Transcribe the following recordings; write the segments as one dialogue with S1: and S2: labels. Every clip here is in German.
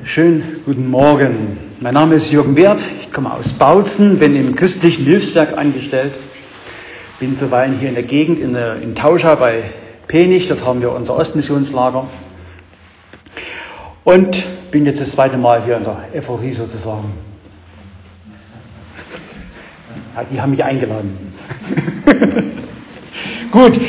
S1: Schönen guten Morgen. Mein Name ist Jürgen Wert. Ich komme aus Bautzen, bin im christlichen Hilfswerk angestellt. Bin zuweilen hier in der Gegend, in Tauscha bei Penich. Dort haben wir unser Ostmissionslager. Und bin jetzt das zweite Mal hier in der Ephorie sozusagen. Ja, die haben mich eingeladen. Gut.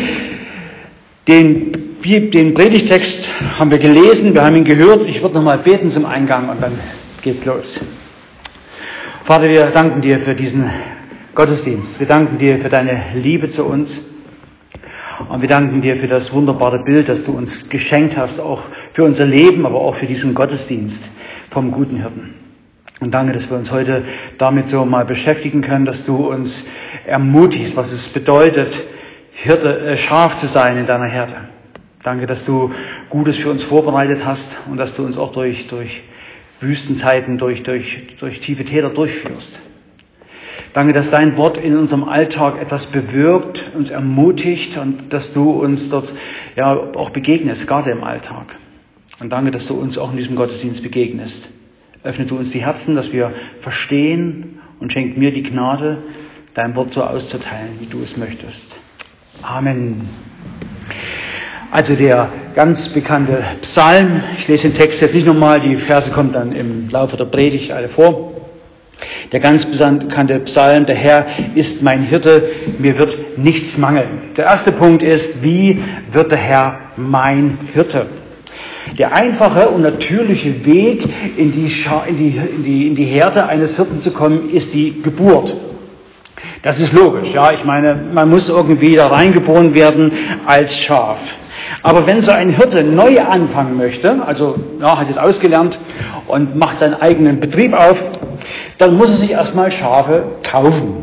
S1: Den Predigtext haben wir gelesen, wir haben ihn gehört. Ich würde nochmal beten zum Eingang und dann geht's los. Vater, wir danken dir für diesen Gottesdienst. Wir danken dir für deine Liebe zu uns. Und wir danken dir für das wunderbare Bild, das du uns geschenkt hast, auch für unser Leben, aber auch für diesen Gottesdienst vom guten Hirten. Und danke, dass wir uns heute damit so mal beschäftigen können, dass du uns ermutigst, was es bedeutet, Schaf zu sein in deiner Herde. Danke, dass du Gutes für uns vorbereitet hast und dass du uns auch durch Wüstenzeiten, durch tiefe Täler durchführst. Danke, dass dein Wort in unserem Alltag etwas bewirkt, uns ermutigt und dass du uns dort ja auch begegnest, gerade im Alltag. Und danke, dass du uns auch in diesem Gottesdienst begegnest. Öffne du uns die Herzen, dass wir verstehen und schenk mir die Gnade, dein Wort so auszuteilen, wie du es möchtest. Amen. Also der ganz bekannte Psalm, ich lese den Text jetzt nicht nochmal, die Verse kommen dann im Laufe der Predigt alle vor. Der ganz bekannte Psalm, der Herr ist mein Hirte, mir wird nichts mangeln. Der erste Punkt ist, wie wird der Herr mein Hirte? Der einfache und natürliche Weg in die Herde eines Hirten zu kommen, ist die Geburt. Das ist logisch, ja. Ich meine, man muss irgendwie da reingeboren werden als Schaf. Aber wenn so ein Hirte neu anfangen möchte, also hat jetzt ausgelernt und macht seinen eigenen Betrieb auf, dann muss er sich erstmal Schafe kaufen.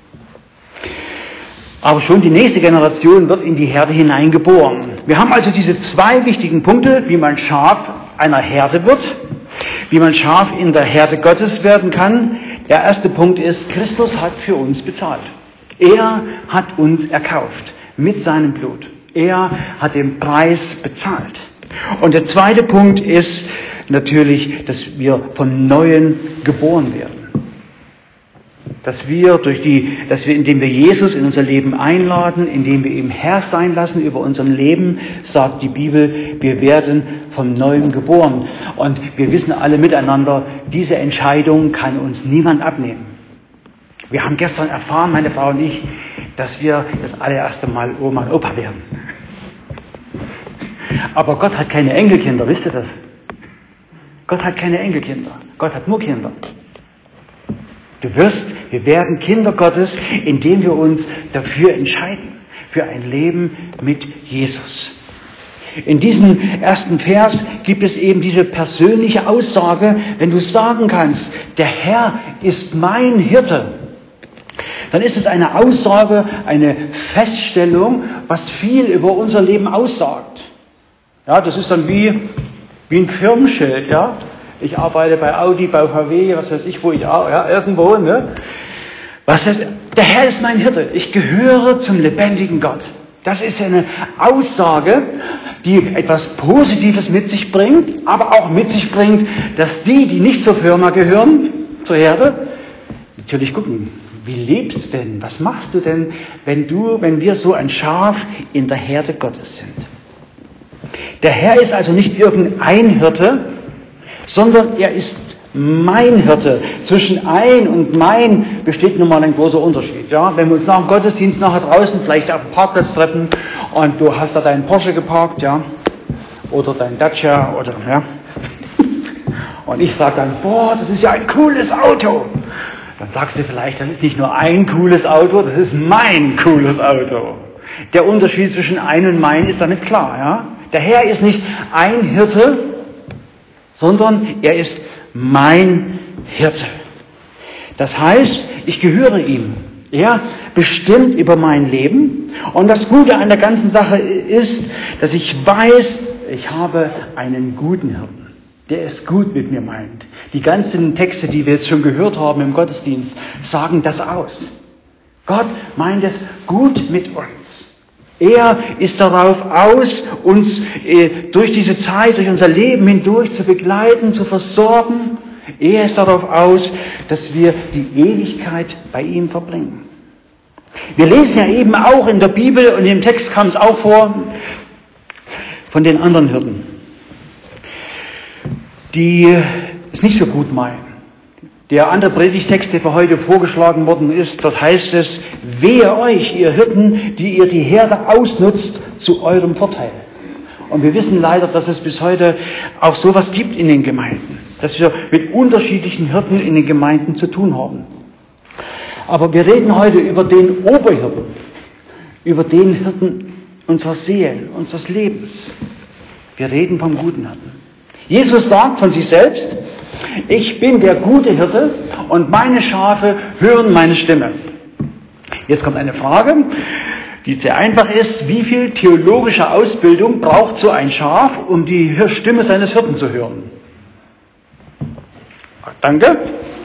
S1: Aber schon die nächste Generation wird in die Herde hineingeboren. Wir haben also diese zwei wichtigen Punkte, wie man Schaf einer Herde wird, wie man Schaf in der Herde Gottes werden kann. Der erste Punkt ist, Christus hat für uns bezahlt. Er hat uns erkauft mit seinem Blut. Er hat den Preis bezahlt. Und der zweite Punkt ist natürlich, dass wir von Neuem geboren werden. Dass wir, indem wir Jesus in unser Leben einladen, indem wir ihm Herr sein lassen über unserem Leben, sagt die Bibel, wir werden von Neuem geboren. Und wir wissen alle miteinander, diese Entscheidung kann uns niemand abnehmen. Wir haben gestern erfahren, meine Frau und ich, dass wir das allererste Mal Oma und Opa werden. Aber Gott hat keine Enkelkinder, wisst ihr das? Gott hat keine Enkelkinder. Gott hat nur Kinder. Wir werden Kinder Gottes, indem wir uns dafür entscheiden, für ein Leben mit Jesus. In diesem ersten Vers gibt es eben diese persönliche Aussage, wenn du sagen kannst, der Herr ist mein Hirte, dann ist es eine Aussage, eine Feststellung, was viel über unser Leben aussagt. Ja, das ist dann wie ein Firmenschild, ja. Ich arbeite bei Audi, bei VW, was weiß ich, wo ich auch, ja, irgendwo, ne? Was heißt, der Herr ist mein Hirte. Ich gehöre zum lebendigen Gott. Das ist eine Aussage, die etwas Positives mit sich bringt, aber auch mit sich bringt, dass die nicht zur Firma gehören, zur Herde, natürlich gucken, wie lebst du denn? Was machst du denn, wenn wir so ein Schaf in der Herde Gottes sind? Der Herr ist also nicht irgendein Hirte, sondern er ist mein Hirte. Zwischen ein und mein besteht nun mal ein großer Unterschied. Ja? Wenn wir uns nach dem Gottesdienst nachher draußen vielleicht auf dem Parkplatz treffen und du hast da deinen Porsche geparkt, ja, oder dein Dacia, oder, ja, und ich sage dann, boah, das ist ja ein cooles Auto. Dann sagst du vielleicht, das ist nicht nur ein cooles Auto, das ist mein cooles Auto. Der Unterschied zwischen ein und mein ist da nicht klar, ja. Der Herr ist nicht ein Hirte, sondern er ist mein Hirte. Das heißt, ich gehöre ihm. Er bestimmt über mein Leben. Und das Gute an der ganzen Sache ist, dass ich weiß, ich habe einen guten Hirten, der es gut mit mir meint. Die ganzen Texte, die wir jetzt schon gehört haben im Gottesdienst, sagen das aus. Gott meint es gut mit uns. Er ist darauf aus, uns durch diese Zeit, durch unser Leben hindurch zu begleiten, zu versorgen. Er ist darauf aus, dass wir die Ewigkeit bei ihm verbringen. Wir lesen ja eben auch in der Bibel, und im Text kam es auch vor, von den anderen Hirten, die es nicht so gut meinen. Der andere Predigtext, der für heute vorgeschlagen worden ist, dort heißt es: Wehe euch, ihr Hirten, die ihr die Herde ausnutzt zu eurem Vorteil. Und wir wissen leider, dass es bis heute auch sowas gibt in den Gemeinden, dass wir mit unterschiedlichen Hirten in den Gemeinden zu tun haben. Aber wir reden heute über den Oberhirten, über den Hirten unserer Seelen, unseres Lebens. Wir reden vom guten Hirten. Jesus sagt von sich selbst: Ich bin der gute Hirte und meine Schafe hören meine Stimme. Jetzt kommt eine Frage, die sehr einfach ist: Wie viel theologische Ausbildung braucht so ein Schaf, um die Stimme seines Hirten zu hören? Danke.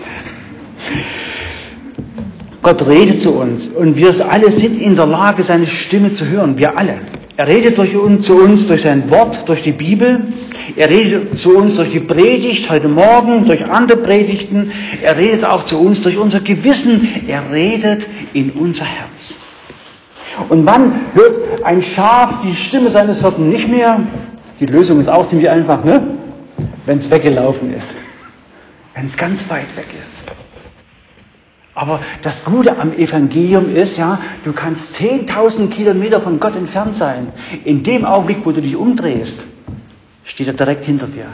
S1: Gott redet zu uns und wir alle sind in der Lage, seine Stimme zu hören. Wir alle. Er redet zu uns durch sein Wort, durch die Bibel. Er redet zu uns durch die Predigt heute Morgen, durch andere Predigten. Er redet auch zu uns durch unser Gewissen. Er redet in unser Herz. Und wann hört ein Schaf die Stimme seines Hirten nicht mehr? Die Lösung ist auch ziemlich einfach, ne? Wenn es weggelaufen ist. Wenn es ganz weit weg ist. Aber das Gute am Evangelium ist, ja, du kannst 10.000 Kilometer von Gott entfernt sein. In dem Augenblick, wo du dich umdrehst, steht er direkt hinter dir.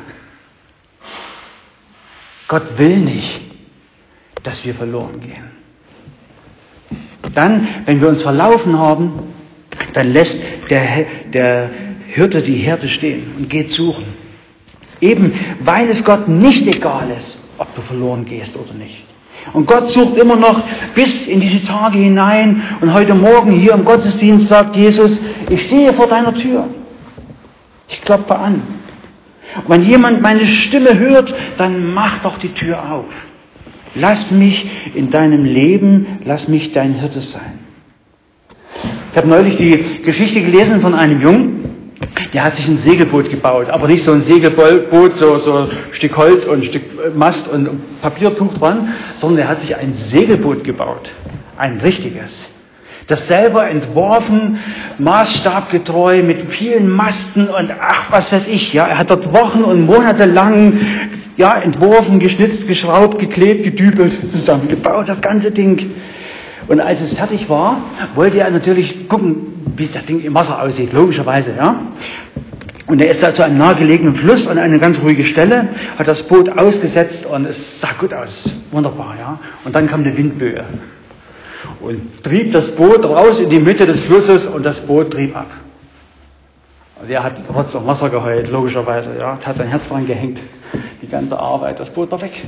S1: Gott will nicht, dass wir verloren gehen. Dann, wenn wir uns verlaufen haben, dann lässt der Hirte die Herde stehen und geht suchen. Eben, weil es Gott nicht egal ist, ob du verloren gehst oder nicht. Und Gott sucht immer noch bis in diese Tage hinein. Und heute Morgen hier im Gottesdienst sagt Jesus: Ich stehe vor deiner Tür. Ich klopfe an. Und wenn jemand meine Stimme hört, dann mach doch die Tür auf. Lass mich in deinem Leben, lass mich dein Hirte sein. Ich habe neulich die Geschichte gelesen von einem Jungen, der hat sich ein Segelboot gebaut, aber nicht so ein Segelboot, so ein Stück Holz und ein Stück Mast und Papiertuch dran, sondern er hat sich ein Segelboot gebaut, ein richtiges. Das selber entworfen, maßstabgetreu, mit vielen Masten und ach, was weiß ich, ja. Er hat dort Wochen und Monate lang, ja, entworfen, geschnitzt, geschraubt, geklebt, gedübelt, zusammengebaut, das ganze Ding. Und als es fertig war, wollte er natürlich gucken, wie das Ding im Wasser aussieht, logischerweise, ja. Und er ist da zu einem nahegelegenen Fluss an eine ganz ruhige Stelle, hat das Boot ausgesetzt und es sah gut aus, wunderbar, ja. Und dann kam eine Windböe und trieb das Boot raus in die Mitte des Flusses und das Boot trieb ab. Und er hat Rotz und Wasser geheult, logischerweise, ja, hat sein Herz dran gehängt, die ganze Arbeit, das Boot war weg.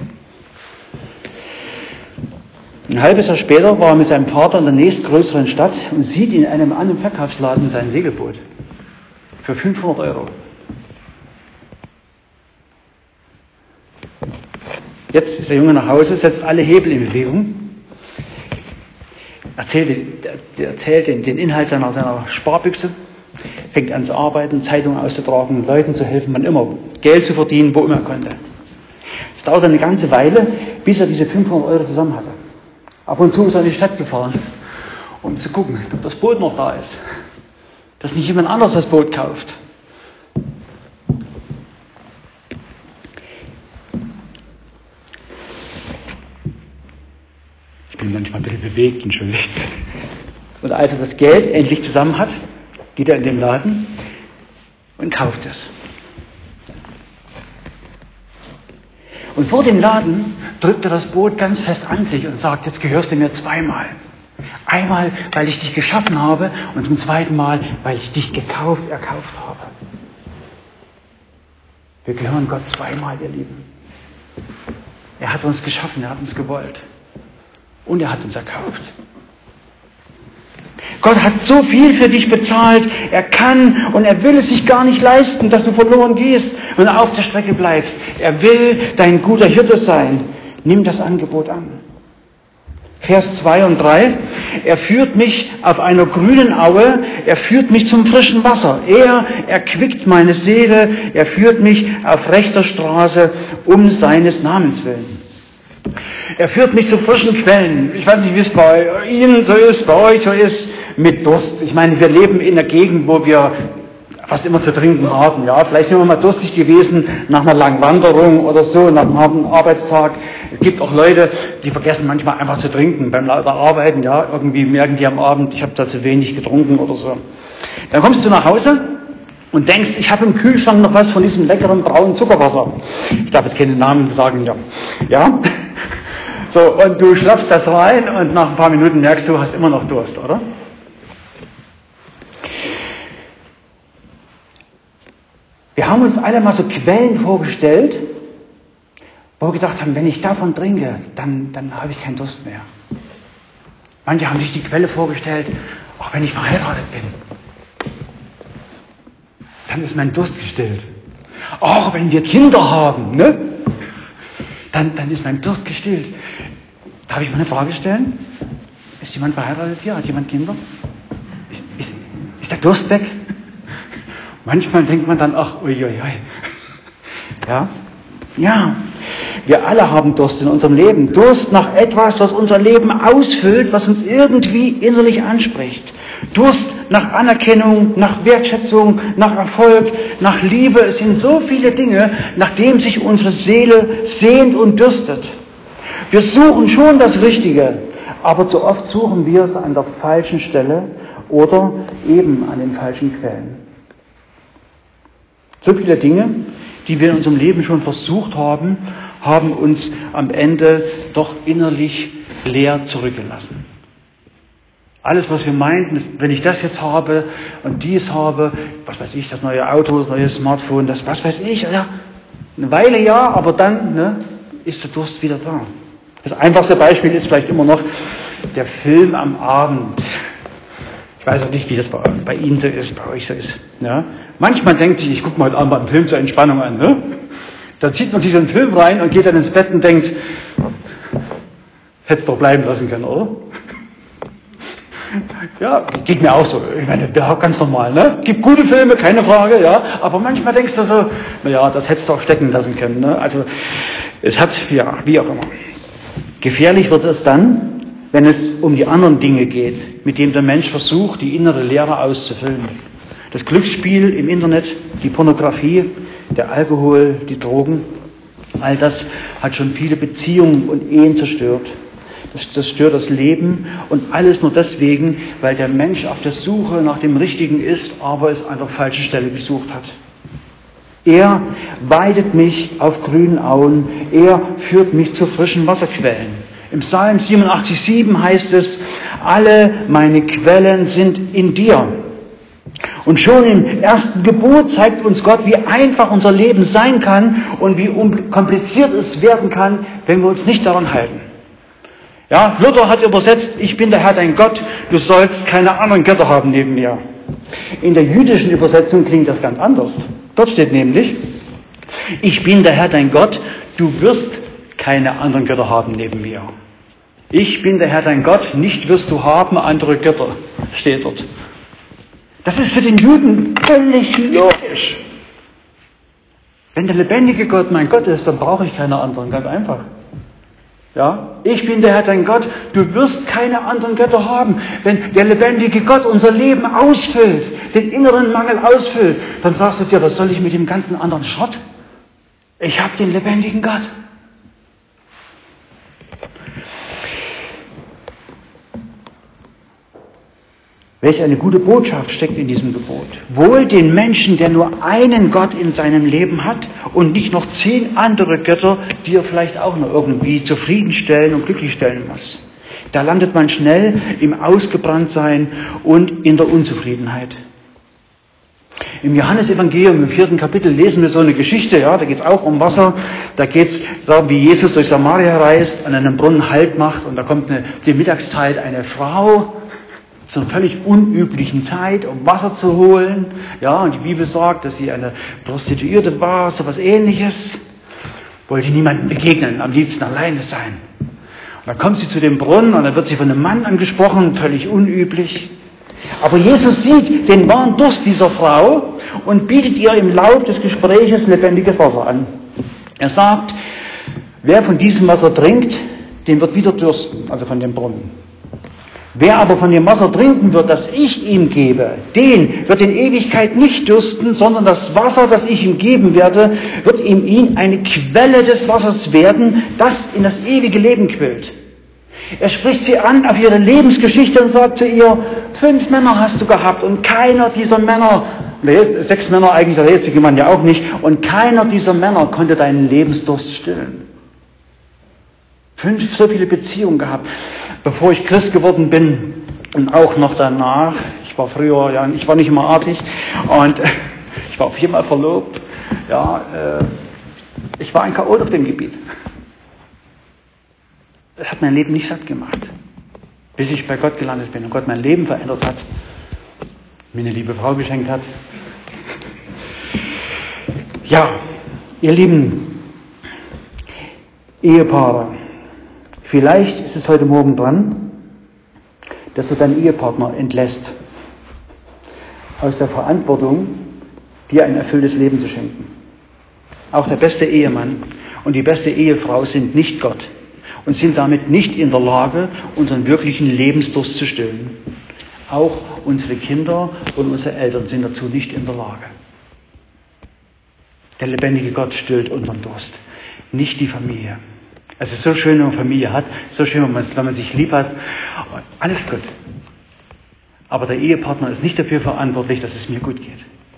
S1: Ein halbes Jahr später war er mit seinem Vater in der nächstgrößeren Stadt und sieht in einem anderen Verkaufsladen sein Segelboot für 500 €. Jetzt ist der Junge nach Hause, setzt alle Hebel in Bewegung, erzählt den Inhalt seiner Sparbüchse, fängt an zu arbeiten, Zeitungen auszutragen, Leuten zu helfen, wann immer, Geld zu verdienen, wo immer er konnte. Es dauerte eine ganze Weile, bis er diese 500 € zusammen hatte. Ab und zu ist er in die Stadt gefahren, um zu gucken, ob das Boot noch da ist. Dass nicht jemand anderes das Boot kauft. Ich bin manchmal ein bisschen bewegt, entschuldigt. Und als er das Geld endlich zusammen hat, geht er in den Laden und kauft es. Und vor dem Laden drückt er das Boot ganz fest an sich und sagt: Jetzt gehörst du mir zweimal. Einmal, weil ich dich geschaffen habe, und zum zweiten Mal, weil ich dich erkauft habe. Wir gehören Gott zweimal, ihr Lieben. Er hat uns geschaffen, er hat uns gewollt. Und er hat uns erkauft. Gott hat so viel für dich bezahlt, er kann und er will es sich gar nicht leisten, dass du verloren gehst und auf der Strecke bleibst. Er will dein guter Hirte sein. Nimm das Angebot an. Vers 2 und 3. Er führt mich auf einer grünen Aue, er führt mich zum frischen Wasser. Er erquickt meine Seele, er führt mich auf rechter Straße um seines Namens willen. Er führt mich zu frischen Quellen. Ich weiß nicht, wie es bei Ihnen so ist, bei euch so ist, mit Durst. Ich meine, wir leben in einer Gegend, wo wir fast immer zu trinken haben. Ja, vielleicht sind wir mal durstig gewesen nach einer langen Wanderung oder so, nach einem harten Arbeitstag. Es gibt auch Leute, die vergessen manchmal einfach zu trinken beim lauter Arbeiten. Ja, irgendwie merken die am Abend, ich habe da zu wenig getrunken oder so. Dann kommst du nach Hause und denkst, ich habe im Kühlschrank noch was von diesem leckeren braunen Zuckerwasser. Ich darf jetzt keine Namen sagen, ja. So, und du schnappst das rein und nach ein paar Minuten merkst du, hast immer noch Durst, oder? Wir haben uns alle mal so Quellen vorgestellt, wo wir gedacht haben, wenn ich davon trinke, dann habe ich keinen Durst mehr. Manche haben sich die Quelle vorgestellt, auch wenn ich verheiratet bin, dann ist mein Durst gestillt. Auch wenn wir Kinder haben, ne? Dann ist mein Durst gestillt. Darf ich mal eine Frage stellen? Ist jemand verheiratet hier? Hat jemand Kinder? Ist der Durst weg? Manchmal denkt man dann, ach, uiuiui. Ja, wir alle haben Durst in unserem Leben. Durst nach etwas, was unser Leben ausfüllt, was uns irgendwie innerlich anspricht. Durst nach Anerkennung, nach Wertschätzung, nach Erfolg, nach Liebe. Es sind so viele Dinge, nach denen sich unsere Seele sehnt und dürstet. Wir suchen schon das Richtige, aber zu oft suchen wir es an der falschen Stelle oder eben an den falschen Quellen. So viele Dinge, die wir in unserem Leben schon versucht haben, haben uns am Ende doch innerlich leer zurückgelassen. Alles, was wir meinten, wenn ich das jetzt habe und dies habe, was weiß ich, das neue Auto, das neue Smartphone, das was weiß ich, ja, eine Weile ja, aber dann ist der Durst wieder da. Das einfachste Beispiel ist vielleicht immer noch der Film am Abend. Ich weiß auch nicht, wie das bei Ihnen so ist, bei euch so ist. Ja? Manchmal denkt sich, ich gucke mal heute Abend einen Film zur Entspannung an. Ne? Dann zieht man sich so einen Film rein und geht dann ins Bett und denkt, hätte es doch bleiben lassen können, oder? Ja, geht mir auch so. Ich meine, ja, ganz normal, ne? Gibt gute Filme, keine Frage, ja. Aber manchmal denkst du so, naja, das hättest du auch stecken lassen können, ne? Also, es hat, ja, wie auch immer. Gefährlich wird es dann, wenn es um die anderen Dinge geht, mit denen der Mensch versucht, die innere Leere auszufüllen. Das Glücksspiel im Internet, die Pornografie, der Alkohol, die Drogen, all das hat schon viele Beziehungen und Ehen zerstört. Das zerstört das Leben und alles nur deswegen, weil der Mensch auf der Suche nach dem Richtigen ist, aber es an der falschen Stelle gesucht hat. Er weidet mich auf grünen Auen, er führt mich zu frischen Wasserquellen. Im Psalm 87,7 heißt es, alle meine Quellen sind in dir. Und schon im ersten Gebot zeigt uns Gott, wie einfach unser Leben sein kann und wie kompliziert es werden kann, wenn wir uns nicht daran halten. Ja, Luther hat übersetzt, ich bin der Herr dein Gott, du sollst keine anderen Götter haben neben mir. In der jüdischen Übersetzung klingt das ganz anders. Dort steht nämlich, ich bin der Herr dein Gott, du wirst keine anderen Götter haben neben mir. Ich bin der Herr dein Gott, nicht wirst du haben andere Götter, steht dort. Das ist für den Juden völlig logisch. Wenn der lebendige Gott mein Gott ist, dann brauche ich keine anderen, ganz einfach. Ja, ich bin der Herr dein Gott, du wirst keine anderen Götter haben. Wenn der lebendige Gott unser Leben ausfüllt, den inneren Mangel ausfüllt, dann sagst du dir, was soll ich mit dem ganzen anderen Schrott? Ich habe den lebendigen Gott. Welch eine gute Botschaft steckt in diesem Gebot. Wohl den Menschen, der nur einen Gott in seinem Leben hat und nicht noch 10 andere Götter, die er vielleicht auch noch irgendwie zufriedenstellen und glücklichstellen muss. Da landet man schnell im Ausgebranntsein und in der Unzufriedenheit. Im Johannesevangelium, im 4. Kapitel, lesen wir so eine Geschichte, ja, da geht es auch um Wasser, da geht es darum, wie Jesus durch Samaria reist, an einem Brunnen Halt macht und da kommt die Mittagszeit eine Frau, zu einer völlig unüblichen Zeit, um Wasser zu holen. Ja, und die Bibel sagt, dass sie eine Prostituierte war, so was Ähnliches. Wollte niemandem begegnen, am liebsten alleine sein. Dann kommt sie zu dem Brunnen und dann wird sie von einem Mann angesprochen, völlig unüblich. Aber Jesus sieht den wahren Durst dieser Frau und bietet ihr im Lauf des Gespräches lebendiges Wasser an. Er sagt, wer von diesem Wasser trinkt, dem wird wieder dürsten, also von dem Brunnen. Wer aber von dem Wasser trinken wird, das ich ihm gebe, den wird in Ewigkeit nicht dürsten, sondern das Wasser, das ich ihm geben werde, wird in ihm eine Quelle des Wassers werden, das in das ewige Leben quillt. Er spricht sie an auf ihre Lebensgeschichte und sagt zu ihr, 5 Männer hast du gehabt und keiner dieser Männer, 6 Männer eigentlich, der jetzige Mann ja auch nicht, und keiner dieser Männer konnte deinen Lebensdurst stillen. 5 so viele Beziehungen gehabt, bevor ich Christ geworden bin und auch noch danach. Ich war früher, ja, ich war nicht immer artig und ich war 4-mal verlobt. Ja, ich war ein Chaot auf dem Gebiet. Das hat mein Leben nicht satt gemacht, bis ich bei Gott gelandet bin und Gott mein Leben verändert hat, mir eine liebe Frau geschenkt hat. Ja, ihr lieben Ehepaare, vielleicht ist es heute Morgen dran, dass du deinen Ehepartner entlässt aus der Verantwortung, dir ein erfülltes Leben zu schenken. Auch der beste Ehemann und die beste Ehefrau sind nicht Gott und sind damit nicht in der Lage, unseren wirklichen Lebensdurst zu stillen. Auch unsere Kinder und unsere Eltern sind dazu nicht in der Lage. Der lebendige Gott stillt unseren Durst, nicht die Familie. Es ist so schön, wenn man Familie hat, so schön, wenn man sich lieb hat, alles gut. Aber der Ehepartner ist nicht dafür verantwortlich, dass es mir gut geht.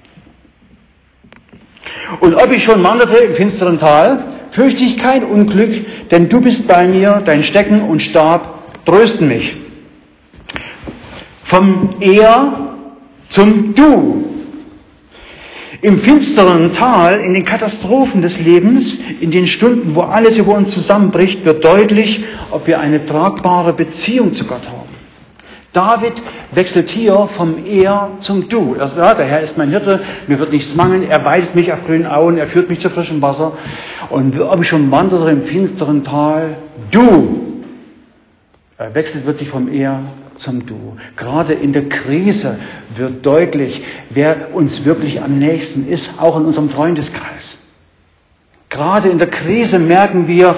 S1: Und ob ich schon wanderte im finsteren Tal, fürchte ich kein Unglück, denn du bist bei mir, dein Stecken und Stab trösten mich. Vom Er zum Du. Im finsteren Tal, in den Katastrophen des Lebens, in den Stunden, wo alles über uns zusammenbricht, wird deutlich, ob wir eine tragbare Beziehung zu Gott haben. David wechselt hier vom Er zum Du. Er sagt, der Herr ist mein Hirte, mir wird nichts mangeln, er weidet mich auf grünen Auen, er führt mich zu frischem Wasser. Und ob ich schon wandere im finsteren Tal, Du. Er wechselt wirklich vom Er zum Du. Gerade in der Krise wird deutlich, wer uns wirklich am nächsten ist, auch in unserem Freundeskreis. Gerade in der Krise merken wir,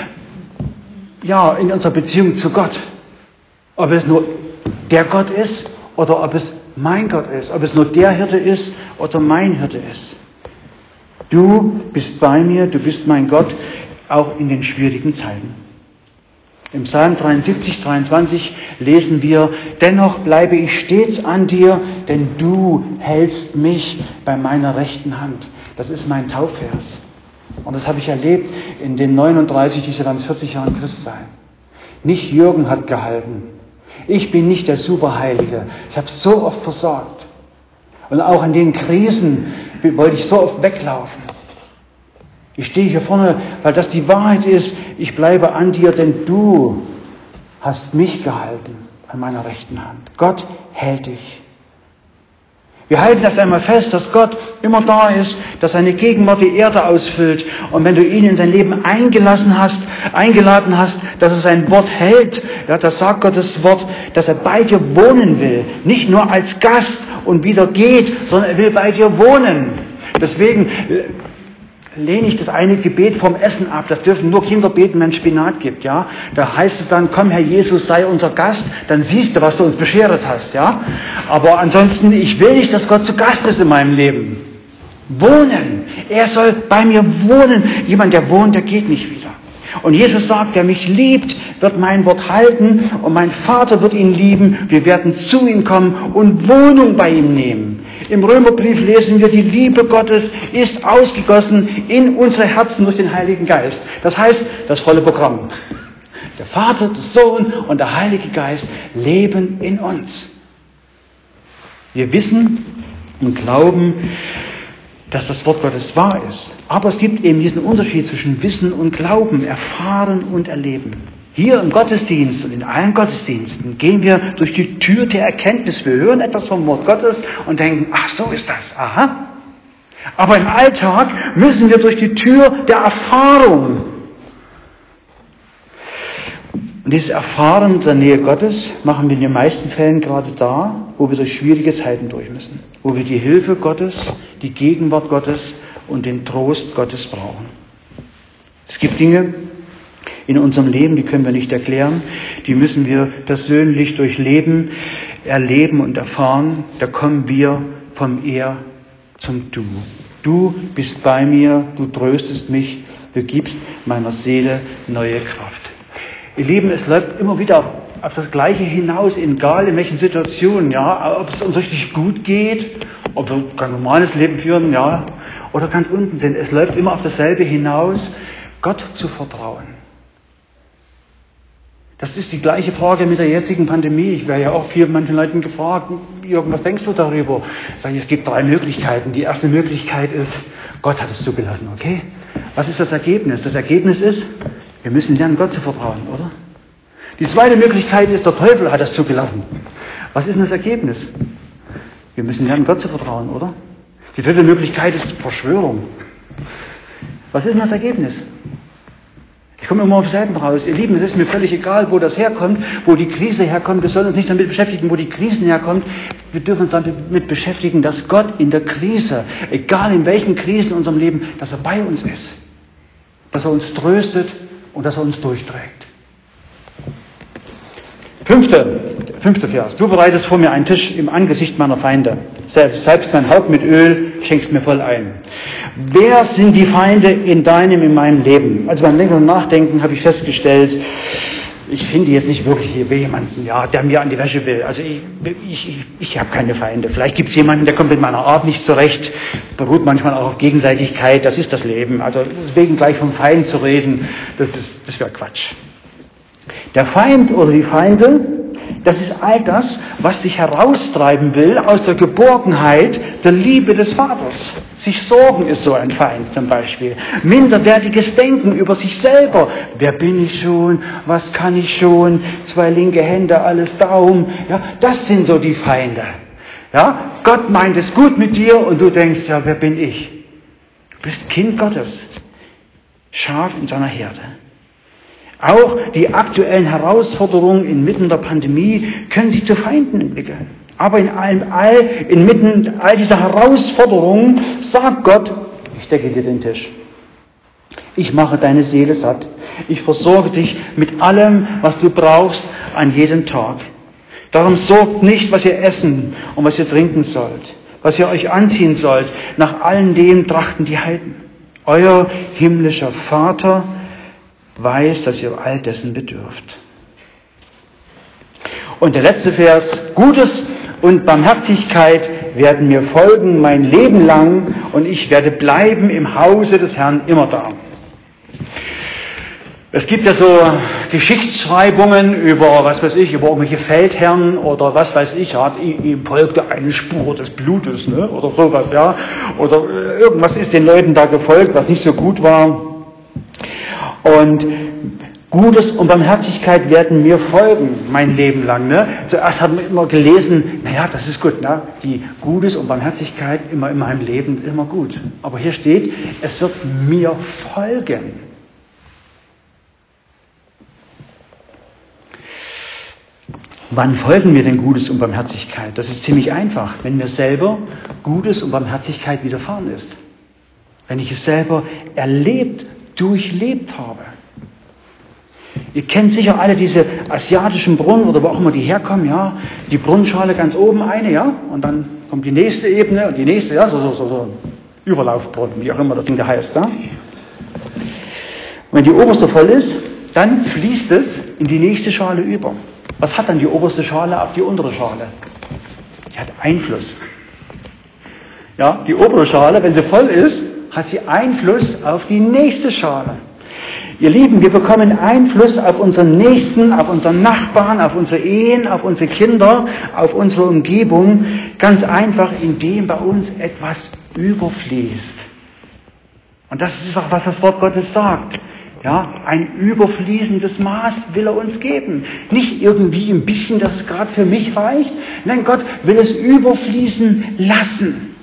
S1: ja, in unserer Beziehung zu Gott, ob es nur der Gott ist oder ob es mein Gott ist, ob es nur der Hirte ist oder mein Hirte ist. Du bist bei mir, du bist mein Gott, auch in den schwierigen Zeiten. Im Psalm 73, 23 lesen wir, dennoch bleibe ich stets an dir, denn du hältst mich bei meiner rechten Hand. Das ist mein Taufvers. Und das habe ich erlebt in den 39, diese ganz 40 Jahren Christsein. Nicht Jürgen hat gehalten. Ich bin nicht der Superheilige. Ich habe so oft versagt. Und auch in den Krisen wollte ich so oft weglaufen. Ich stehe hier vorne, weil das die Wahrheit ist. Ich bleibe an dir, denn du hast mich gehalten an meiner rechten Hand. Gott hält dich. Wir halten das einmal fest, dass Gott immer da ist, dass seine Gegenwart die Erde ausfüllt. Und wenn du ihn in sein Leben eingeladen hast, dass er sein Wort hält, ja, das sagt Gottes Wort, dass er bei dir wohnen will. Nicht nur als Gast und wieder geht, sondern er will bei dir wohnen. Deswegen lehne ich das eine Gebet vom Essen ab. Das dürfen nur Kinder beten, wenn es Spinat gibt, ja. Da heißt es dann, komm Herr Jesus, sei unser Gast, dann siehst du, was du uns beschert hast, ja. Aber ansonsten, ich will nicht, dass Gott zu Gast ist in meinem Leben. Wohnen. Er soll bei mir wohnen. Jemand, der wohnt, der geht nicht wieder. Und Jesus sagt, wer mich liebt, wird mein Wort halten und mein Vater wird ihn lieben. Wir werden zu ihm kommen und Wohnung bei ihm nehmen. Im Römerbrief lesen wir, die Liebe Gottes ist ausgegossen in unsere Herzen durch den Heiligen Geist. Das heißt, das volle Programm. Der Vater, der Sohn und der Heilige Geist leben in uns. Wir wissen und glauben, dass das Wort Gottes wahr ist. Aber es gibt eben diesen Unterschied zwischen Wissen und Glauben, Erfahren und Erleben. Hier im Gottesdienst und in allen Gottesdiensten gehen wir durch die Tür der Erkenntnis. Wir hören etwas vom Wort Gottes und denken, ach, so ist das, aha. Aber im Alltag müssen wir durch die Tür der Erfahrung. Und dieses Erfahren der Nähe Gottes machen wir in den meisten Fällen gerade da, wo wir durch schwierige Zeiten durch müssen, wo wir die Hilfe Gottes, die Gegenwart Gottes und den Trost Gottes brauchen. Es gibt Dinge in unserem Leben, die können wir nicht erklären, die müssen wir persönlich durchleben, erleben und erfahren. Da kommen wir vom Er zum Du. Du bist bei mir, du tröstest mich, du gibst meiner Seele neue Kraft. Ihr Lieben, es läuft immer wieder auf das Gleiche hinaus, egal in welchen Situationen, ja, ob es uns richtig gut geht, ob wir ein normales Leben führen, ja, oder ganz unten sind. Es läuft immer auf dasselbe hinaus, Gott zu vertrauen. Das ist die gleiche Frage mit der jetzigen Pandemie. Ich werde ja auch viel manchen Leuten gefragt, Jürgen, was denkst du darüber? Sag ich, es gibt 3 Möglichkeiten. Die erste Möglichkeit ist, Gott hat es zugelassen, okay? Was ist das Ergebnis? Das Ergebnis ist, wir müssen lernen, Gott zu vertrauen, oder? Die zweite Möglichkeit ist, der Teufel hat es zugelassen. Was ist denn das Ergebnis? Wir müssen lernen, Gott zu vertrauen, oder? Die dritte Möglichkeit ist Verschwörung. Was ist denn das Ergebnis? Ich komme immer auf Seiten raus. Ihr Lieben, es ist mir völlig egal, wo das herkommt, wo die Krise herkommt. Wir sollen uns nicht damit beschäftigen, wo die Krisen herkommt. Wir dürfen uns damit beschäftigen, dass Gott in der Krise, egal in welchen Krisen in unserem Leben, dass er bei uns ist. Dass er uns tröstet und dass er uns durchträgt. Fünfter Vers. Du bereitest vor mir einen Tisch im Angesicht meiner Feinde. Salbst mein Haupt mit Öl, schenkst mir voll ein. Wer sind die Feinde in meinem Leben? Also beim längeren Nachdenken habe ich festgestellt, ich finde jetzt nicht wirklich hier jemanden, ja, der mir an die Wäsche will. Also ich habe keine Feinde. Vielleicht gibt es jemanden, der kommt mit meiner Art nicht zurecht. Beruht manchmal auch auf Gegenseitigkeit. Das ist das Leben. Also deswegen gleich vom Feind zu reden, das wäre Quatsch. Der Feind oder die Feinde, das ist all das, was dich heraustreiben will aus der Geborgenheit der Liebe des Vaters. Sich sorgen ist so ein Feind zum Beispiel. Minderwertiges Denken über sich selber. Wer bin ich schon? Was kann ich schon? 2 linke Hände, alles Daumen. Ja, das sind so die Feinde. Ja, Gott meint es gut mit dir und du denkst, ja, wer bin ich? Du bist Kind Gottes. Schaf in seiner Herde. Auch die aktuellen Herausforderungen inmitten der Pandemie können sich zu Feinden entwickeln. Aber inmitten all dieser Herausforderungen sagt Gott, ich decke dir den Tisch. Ich mache deine Seele satt. Ich versorge dich mit allem, was du brauchst an jedem Tag. Darum sorgt nicht, was ihr essen und was ihr trinken sollt, was ihr euch anziehen sollt. Nach allen dem trachten die Heiden. Euer himmlischer Vater weiß, dass ihr all dessen bedürft. Und der letzte Vers, Gutes und Barmherzigkeit werden mir folgen mein Leben lang und ich werde bleiben im Hause des Herrn immer da. Es gibt ja so Geschichtsschreibungen über, was weiß ich, über irgendwelche Feldherren oder was weiß ich, ja, ihm folgte eine Spur des Blutes, ne, oder sowas, ja, oder irgendwas ist den Leuten da gefolgt, was nicht so gut war. Und Gutes und Barmherzigkeit werden mir folgen, mein Leben lang. Ne? Zuerst hat man immer gelesen, naja, das ist gut, ne? Die Gutes und Barmherzigkeit immer in meinem Leben, immer gut. Aber hier steht, es wird mir folgen. Wann folgen mir denn Gutes und Barmherzigkeit? Das ist ziemlich einfach, wenn mir selber Gutes und Barmherzigkeit widerfahren ist. Wenn ich es selber durchlebt habe. Ihr kennt sicher alle diese asiatischen Brunnen oder wo auch immer die herkommen, ja. Die Brunnenschale ganz oben eine, ja. Und dann kommt die nächste Ebene und die nächste, ja, so Überlaufbrunnen, wie auch immer das Ding da heißt, ja. Und wenn die oberste voll ist, dann fließt es in die nächste Schale über. Was hat dann die oberste Schale auf die untere Schale? Die hat Einfluss. Ja, die obere Schale, wenn sie voll ist, hat sie Einfluss auf die nächste Schale. Ihr Lieben, wir bekommen Einfluss auf unseren Nächsten, auf unseren Nachbarn, auf unsere Ehen, auf unsere Kinder, auf unsere Umgebung, ganz einfach, indem bei uns etwas überfließt. Und das ist auch, was das Wort Gottes sagt. Ja, ein überfließendes Maß will er uns geben. Nicht irgendwie ein bisschen, dass es gerade für mich reicht. Nein, Gott will es überfließen lassen.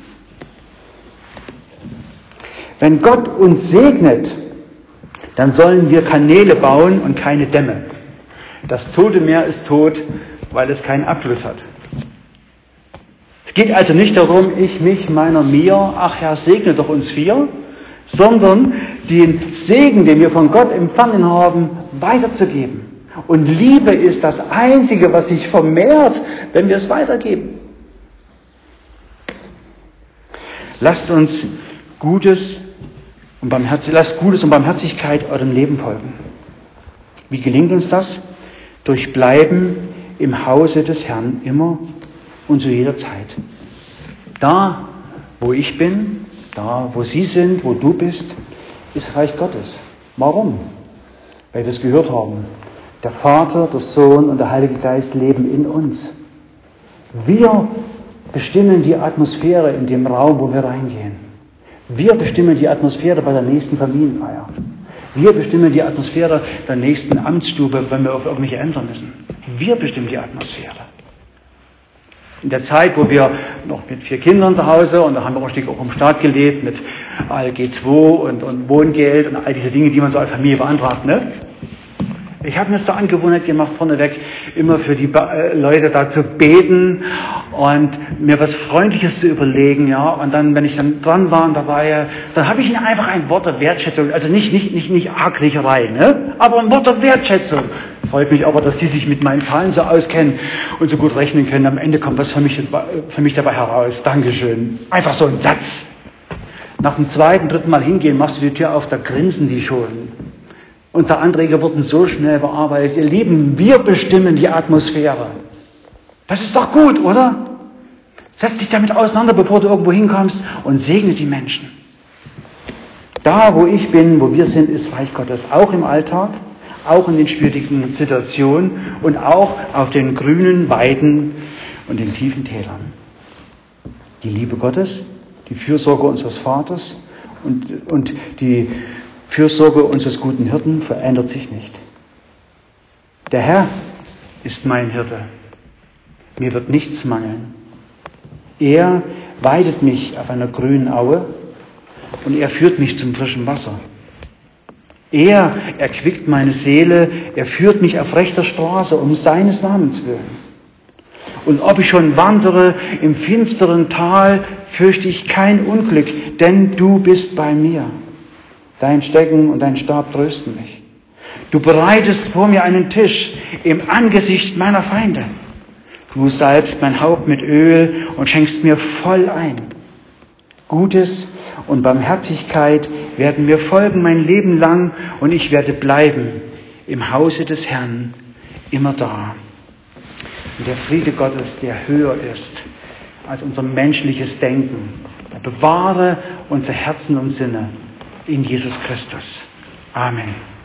S1: Wenn Gott uns segnet, dann sollen wir Kanäle bauen und keine Dämme. Das Tote Meer ist tot, weil es keinen Abfluss hat. Es geht also nicht darum, ich, mich, meiner, mir, ach Herr, segne doch uns vier, sondern den Segen, den wir von Gott empfangen haben, weiterzugeben. Und Liebe ist das Einzige, was sich vermehrt, wenn wir es weitergeben. Lasst Gutes und Barmherzigkeit eurem Leben folgen. Wie gelingt uns das? Durch Bleiben im Hause des Herrn immer und zu jeder Zeit. Da, wo ich bin, da, wo Sie sind, wo du bist, ist Reich Gottes. Warum? Weil wir es gehört haben. Der Vater, der Sohn und der Heilige Geist leben in uns. Wir bestimmen die Atmosphäre in dem Raum, wo wir reingehen. Wir bestimmen die Atmosphäre bei der nächsten Familienfeier. Wir bestimmen die Atmosphäre der nächsten Amtsstube, wenn wir auf irgendwelche Ämter müssen. Wir bestimmen die Atmosphäre. In der Zeit, wo wir noch mit 4 Kindern zu Hause, und da haben wir auch ein Stück auch im Staat gelebt, mit ALG 2 und Wohngeld und all diese Dinge, die man so als Familie beantragt, ne? Ich habe mir es zur Angewohnheit gemacht, vorneweg immer für die Leute da zu beten und mir was Freundliches zu überlegen, ja. Und dann, wenn ich dann dran war und dabei, dann habe ich ihnen einfach ein Wort der Wertschätzung, also nicht Arglischerei, ne? Aber ein Wort der Wertschätzung. Freut mich aber, dass die sich mit meinen Zahlen so auskennen und so gut rechnen können. Am Ende kommt was für mich dabei heraus. Dankeschön. Einfach so ein Satz. Nach dem 2., 3. Mal hingehen, machst du die Tür auf, da grinsen die schon. Unsere Anträge wurden so schnell bearbeitet. Ihr Lieben, wir bestimmen die Atmosphäre. Das ist doch gut, oder? Setz dich damit auseinander, bevor du irgendwo hinkommst, und segne die Menschen. Da, wo ich bin, wo wir sind, ist Reich Gottes. Auch im Alltag, auch in den schwierigen Situationen und auch auf den grünen Weiden und den tiefen Tälern. Die Liebe Gottes, die Fürsorge unseres Vaters und die Fürsorge unseres guten Hirten verändert sich nicht. Der Herr ist mein Hirte. Mir wird nichts mangeln. Er weidet mich auf einer grünen Aue und er führt mich zum frischen Wasser. Er erquickt meine Seele, er führt mich auf rechter Straße um seines Namens willen. Und ob ich schon wandere im finsteren Tal, fürchte ich kein Unglück, denn du bist bei mir. Dein Stecken und dein Stab trösten mich. Du bereitest vor mir einen Tisch im Angesicht meiner Feinde. Du salbst mein Haupt mit Öl und schenkst mir voll ein. Gutes und Barmherzigkeit werden mir folgen mein Leben lang und ich werde bleiben im Hause des Herrn immer da. Und der Friede Gottes, der höher ist als unser menschliches Denken, der bewahre unsere Herzen und Sinne in Jesus Christus. Amen.